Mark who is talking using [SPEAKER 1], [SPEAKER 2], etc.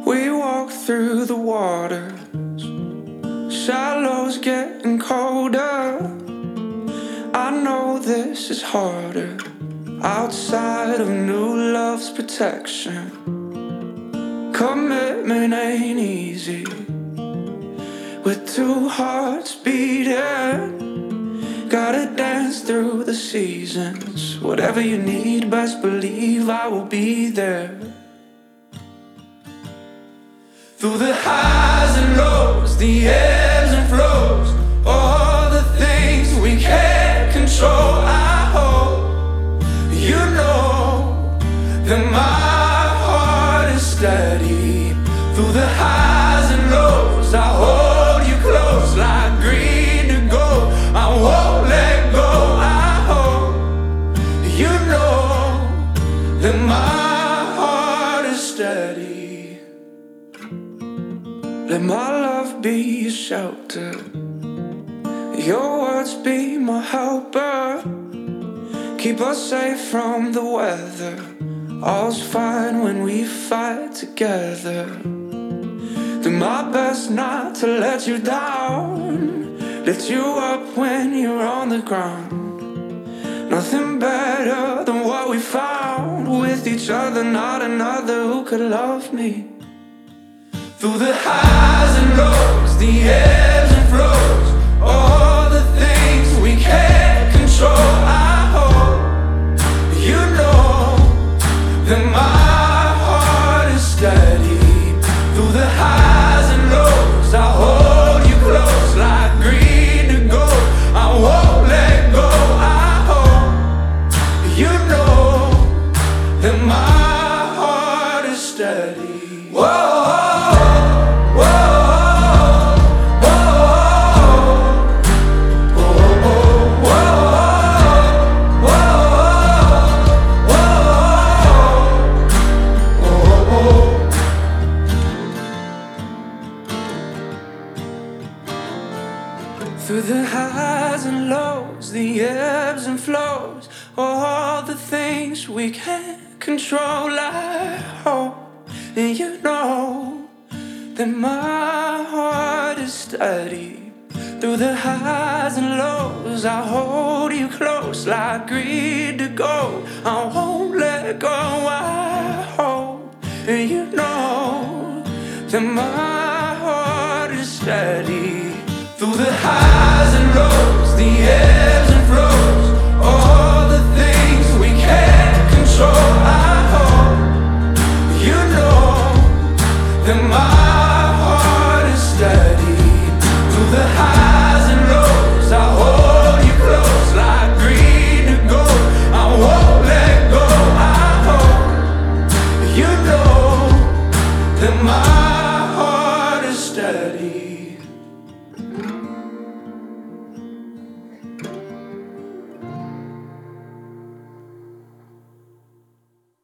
[SPEAKER 1] We walk through the waters, shallows getting colder. I know this is harder outside of new love's protection. Commitment ain't easy with two hearts beating. Gotta dance through the seasons. Whatever you need, best believe I will be there. Through the highs and lows, the ebbs and flows, all the things we can't control. I hope you know that my heart is steady. Through the highs and lows, I hold you close like green to gold. I won't let go. I hope you know that my heart is steady. Let my love be a shelter, your words be my helper. Keep us safe from the weather. All's fine when we fight together. Do my best not to let you down, lift you up when you're on the ground. Nothing better than what we found with each other, not another who could love me. Through the highs and lows, the ebbs and flows, all the things we can't control. I hope you know that my heart is steady. Through the highs and lows, I hold you close like green to gold. I won't let go. I hope you know that my heart is steady. Whoa. Through the highs and lows, the ebbs and flows, all the things we can't control. I hope you know that my heart is steady. Through the highs and lows, I hold you close like green to gold. I won't let go. I hope you know that my heart is steady. Through the highs and lows, the ebbs and flows, all the things we can't control. I hope you know that my heart is steady. Through the highs and lows, I hold you close like green to gold. I won't let go. I hope you know that my